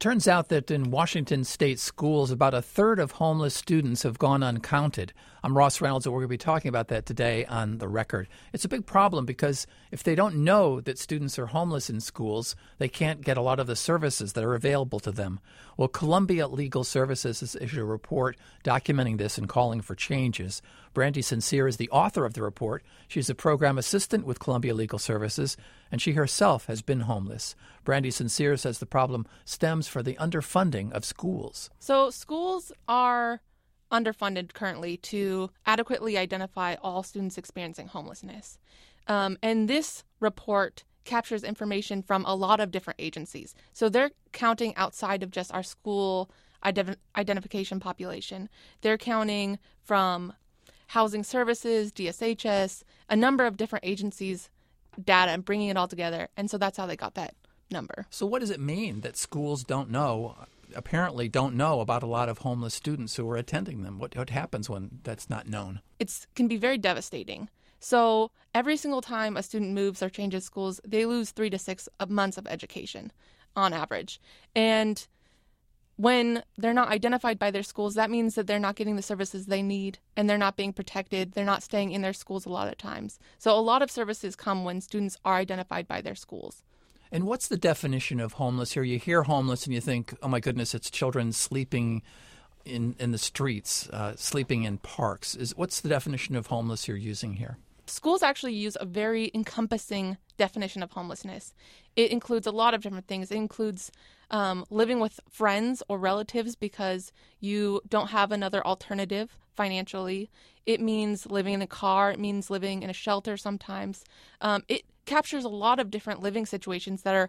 Turns out that in Washington state schools, about a third of homeless students have gone uncounted. I'm Ross Reynolds, and we're going to be talking about that today on The Record. It's a big problem because if they don't know that students are homeless in schools, they can't get a lot of the services that are available to them. Well, Columbia Legal Services has issued a report documenting this and calling for changes. Brandy Sincere is the author of the report. She's a program assistant with Columbia Legal Services, and she herself has been homeless. Brandy Sincere says the problem stems from the underfunding of schools. So schools are underfunded currently to adequately identify all students experiencing homelessness. And this report captures information from a lot of different agencies. So they're counting outside of just our school identification population. They're counting from Housing Services, DSHS, a number of different agencies' data and bringing it all together. And so that's how they got that number. So what does it mean that schools apparently don't know about a lot of homeless students who are attending them? What happens when that's not known? It can be very devastating. So every single time a student moves or changes schools, they lose 3 to 6 months of education on average. And when they're not identified by their schools, that means that they're not getting the services they need and they're not being protected. They're not staying in their schools a lot of times. So a lot of services come when students are identified by their schools. And what's the definition of homeless here? You hear homeless and you think, oh my goodness, it's children sleeping in the streets, sleeping in parks. What's the definition of homeless you're using here? Schools actually use a very encompassing definition of homelessness. It includes a lot of different things. It includes living with friends or relatives because you don't have another alternative financially. It means living in a car. It means living in a shelter sometimes. It captures a lot of different living situations that are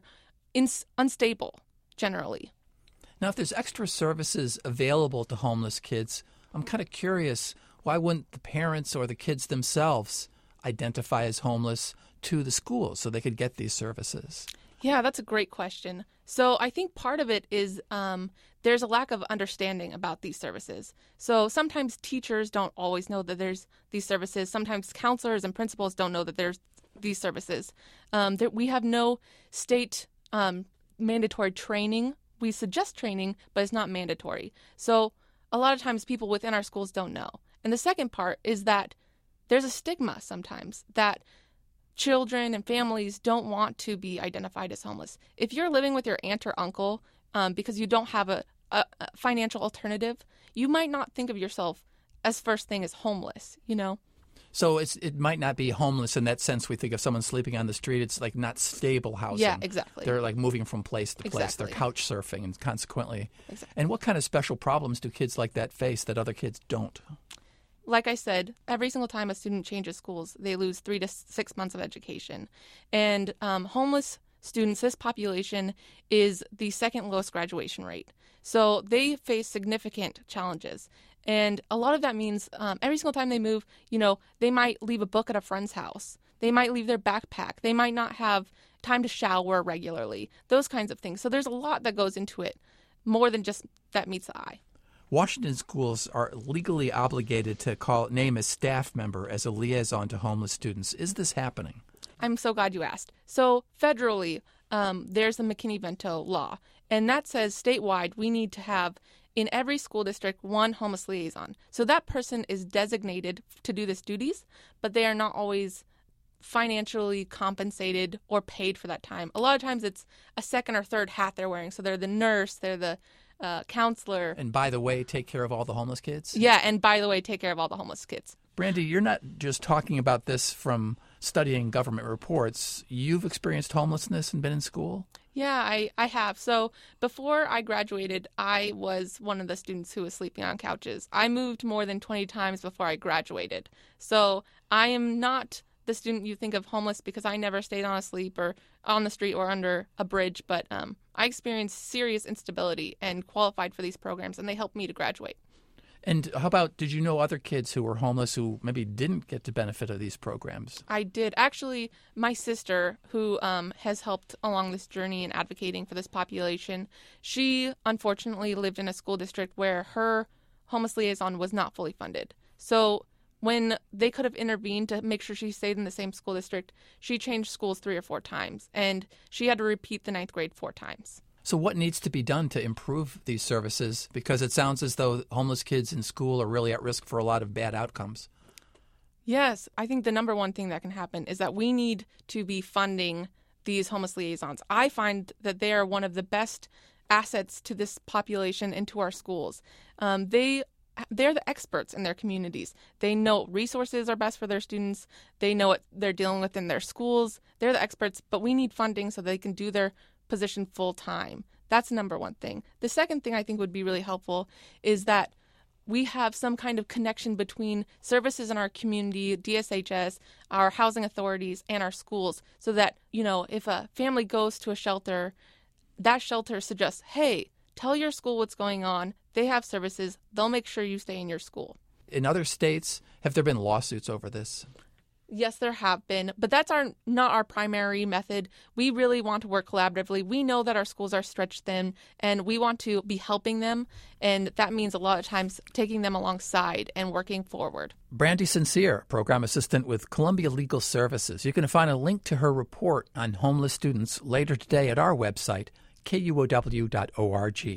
unstable generally. Now, if there's extra services available to homeless kids, I'm kind of curious, why wouldn't the parents or the kids themselves identify as homeless to the school so they could get these services? Yeah, that's a great question. So I think part of it is there's a lack of understanding about these services. So sometimes teachers don't always know that there's these services. Sometimes counselors and principals don't know that there's these services. We have no state mandatory training. We suggest training, but it's not mandatory. So a lot of times people within our schools don't know. And the second part is that there's a stigma sometimes that children and families don't want to be identified as homeless. If you're living with your aunt or uncle because you don't have a financial alternative, you might not think of yourself as first thing as homeless, you know? So it might not be homeless in that sense. We think of someone sleeping on the street. It's like not stable housing. Yeah, exactly. They're like moving from place to place. Exactly. They're couch surfing and consequently. Exactly. And what kind of special problems do kids like that face that other kids don't? Like I said, every single time a student changes schools, they lose 3 to 6 months of education. And homeless students, this population is the second lowest graduation rate. So they face significant challenges. And a lot of that means every single time they move, they might leave a book at a friend's house. They might leave their backpack. They might not have time to shower regularly, those kinds of things. So there's a lot that goes into it, more than just that meets the eye. Washington schools are legally obligated to name a staff member as a liaison to homeless students. Is this happening? I'm so glad you asked. So federally, there's the McKinney-Vento law, and that says statewide we need to have in every school district one homeless liaison. So that person is designated to do these duties, but they are not always financially compensated or paid for that time. A lot of times it's a second or third hat they're wearing. So they're the nurse, they're the counselor. And by the way, take care of all the homeless kids? Yeah, and by the way, take care of all the homeless kids. Brandy, you're not just talking about this from studying government reports. You've experienced homelessness and been in school? Yeah, I have. So before I graduated, I was one of the students who was sleeping on couches. I moved more than 20 times before I graduated. So I am not the student you think of homeless because I never stayed on the street or under a bridge, but I experienced serious instability and qualified for these programs, and they helped me to graduate. And how about, did you know other kids who were homeless who maybe didn't get the benefit of these programs? I did. Actually, my sister, who has helped along this journey in advocating for this population, she unfortunately lived in a school district where her homeless liaison was not fully funded. So when they could have intervened to make sure she stayed in the same school district, she changed schools 3 or 4 times, and she had to repeat the 9th grade 4 times. So what needs to be done to improve these services? Because it sounds as though homeless kids in school are really at risk for a lot of bad outcomes. Yes, I think the number one thing that can happen is that we need to be funding these homeless liaisons. I find that they are one of the best assets to this population and to our schools. They're the experts in their communities. They know resources are best for their students. They know what they're dealing with in their schools. They're the experts, but we need funding so they can do their position full time. That's the number one thing. The second thing I think would be really helpful is that we have some kind of connection between services in our community, DSHS, our housing authorities, and our schools, so that, if a family goes to a shelter, that shelter suggests, hey, tell your school what's going on. They have services. They'll make sure you stay in your school. In other states, have there been lawsuits over this? Yes, there have been, but that's not our primary method. We really want to work collaboratively. We know that our schools are stretched thin, and we want to be helping them, and that means a lot of times taking them alongside and working forward. Brandy Sincere, Program Assistant with Columbia Legal Services. You can find a link to her report on homeless students later today at our website, kuow.org.